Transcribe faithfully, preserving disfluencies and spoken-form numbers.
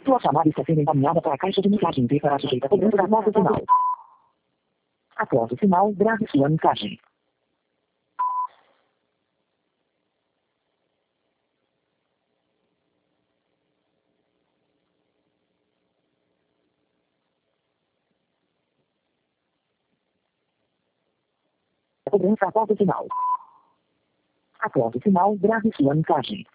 Sua chamada está sendo encaminhada para a caixa de mensagem e será sujeita a cobrança após o sinal. Após o sinal, grave sua mensagem. A cobrança após o sinal. Após o sinal, grave sua mensagem.